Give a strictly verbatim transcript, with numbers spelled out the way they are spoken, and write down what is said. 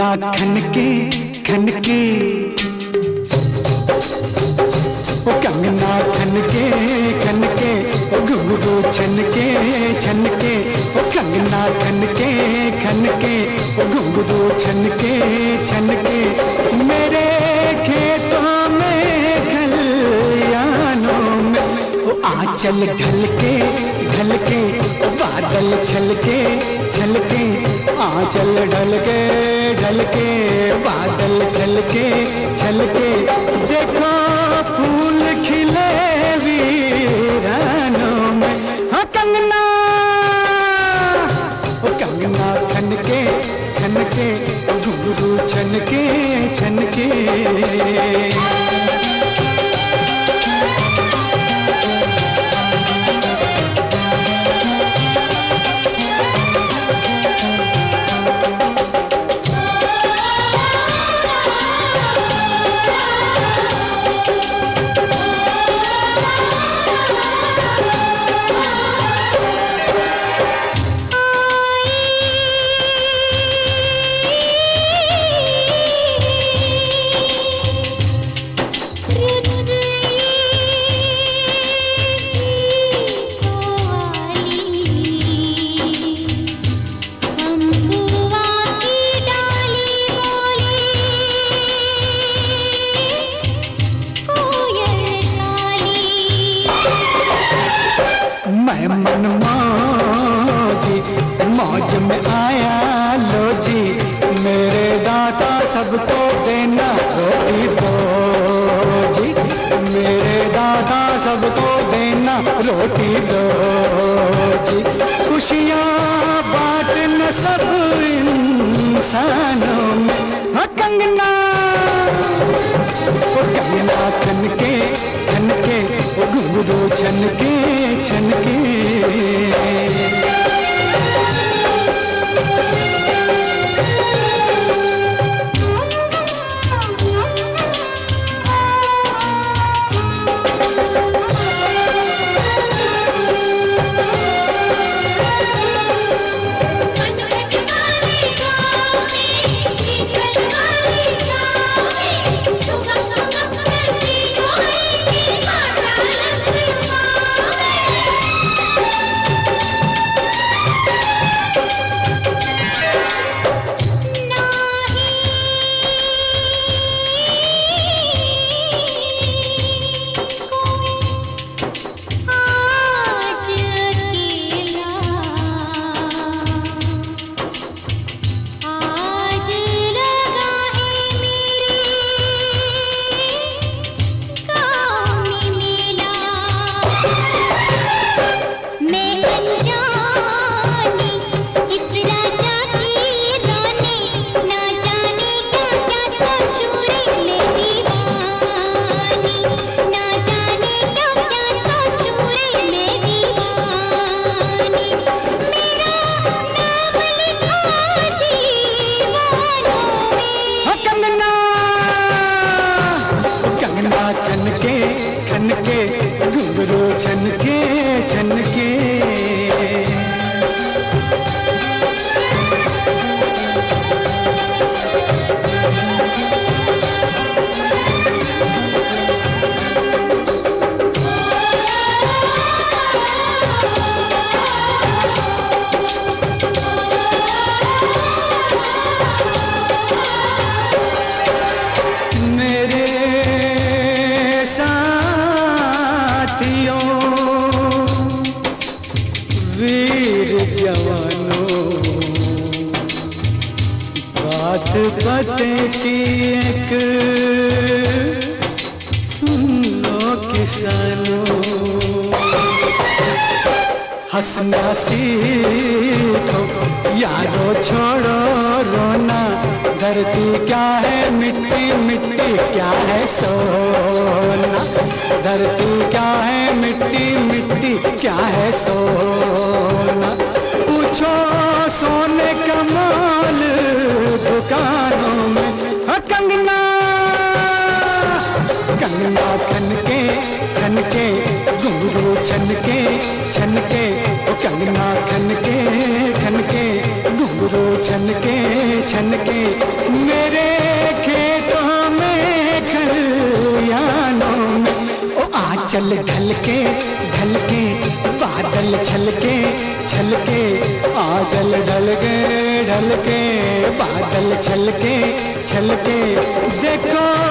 खनके खनके ओ कंगना खनके खनके ओ घुंघरू छनके छनके ओ कंगना खनके खनके ओ घुंघरू छनके छनके मेरे खेतों में खलियानों में ओ आंचल ढलके ढलके ओ बादल छलके छलके आंचल ढलके ढलके बादल छलके छलके देखो फूल खिले वीरानों में हाँ कंगना ओ कंगना खनके खनके घुंघरू छनके छनके मैं मन मौजी मौज में आया लो जी मेरे दाता सबको देना रोटी दो जी मेरे दाता सबको देना रोटी दो जी खुशियाँ बांटना सब इंसानों में हाँ कंगना ओ कंगना खनके खनके ओ घुंघरू छनके छनके खनके खनके घुंघरू छनके छनके वीर जवानों बात पते की एक सुन लो किसानों हंसना सीखो यारो छोड़ो रोना धरती क्या है मिट्टी मिट्टी क्या है सोना धरती क्या है मिट्टी मिट्टी क्या है सोना पूछो सोने का मोल दुकानों में कंगना कंगना खनके खनके घुंघरू छनके छनके ओ कंगना खनके खनके घुंघरू छनके छनके आंचल ढलके ढलके बादल छलके छलके आंचल ढलके ढलके बादल छलके छलके देखो